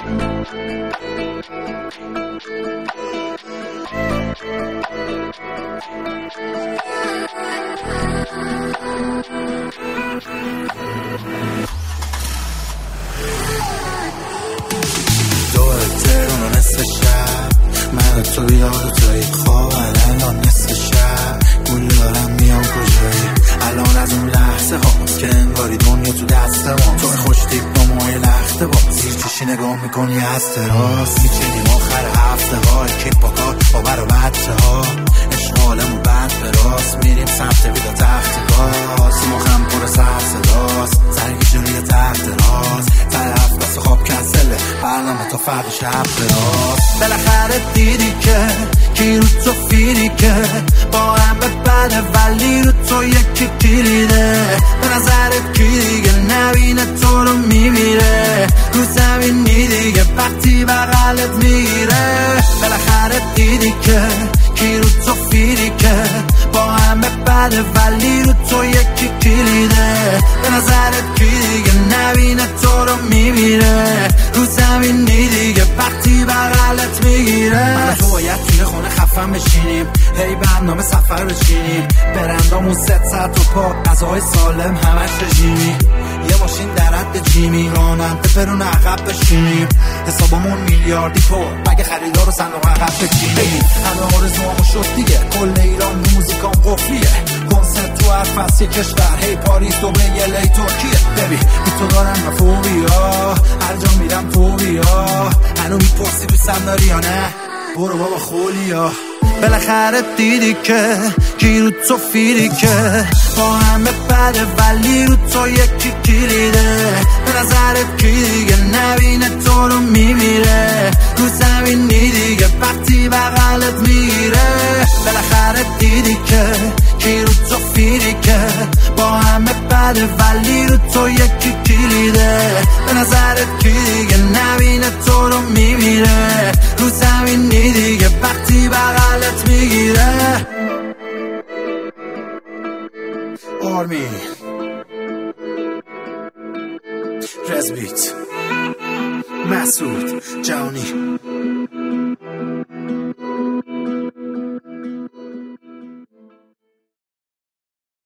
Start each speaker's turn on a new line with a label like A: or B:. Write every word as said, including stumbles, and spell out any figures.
A: دور تهران و نصف شب من و تو بیاد و توی خواب الان نصف شب گول دارم میام کجایی الان از اون لحظه هاست که انگاری دنیا تو دست ما تو خوش تیپ با مای لخته با زیر چشی نگاه میکنی از تراس میچینیم آخر هفته ها کیپ با کار با بر و بچه ها اشغالمون بند به راست میریم سمت ویدا تخت گاز مخم پر سر صداست سرگیش روی تحت راست طرف بس خواب کنسله برنامه تا فرد شب براست بالاخره دیدی که کی رو تو فیری که با هم به بده ولی رو تو یکی کلیده به نظرت کی دیگه نبینه تو رو میمیره رو زمینی دیگه وقتی بغلت میگیره بالاخره دیدی که کی رو تو فیری که با هم به بده ولی رو تو یکی کلیده به نظرت کی دیگه نبینه تو رو میمیره رو زمینی دیگه وقتی بغلت میگیره من تو باید توی خونه خفن بشینیم هی برنامه سفر بچینیم برندامون ست ساعت و پا غذاهای سالم همش رژیمی یه ماشین در حد جیمی راننده پرون عقب بشینیم حسابمون میلیاردی پر مگه خریدار رو صندوق عقب بچینیم همه آرزوامو شد دیگه کل ایران موزیکام قفلیه کنسرت تو هر فصل کشور هی پاریس دوبه یه لی ترکیه ببین بی تو دارم و فوبیا هر جا میرم تو بیا هنو میپرسی دوستم داری یا نه برو بابا خولیا بالاخره دیدی که کی رو تو فیری که با همه بده ولی رو تو یکی کلیده به نظرت کی دیگه نبینه تو رو میمیره رو زمینی دیگه وقتی بغلت میگیره بالاخره دیدی که کی رو تو فیری که با همه بده ولی رو تو یکی کلیده به نظرت کی دیگه نبینه تو رو میمیره رو زمینی دیگه وقتی بغلت میگیره آرمین رزبیت مسعود جانی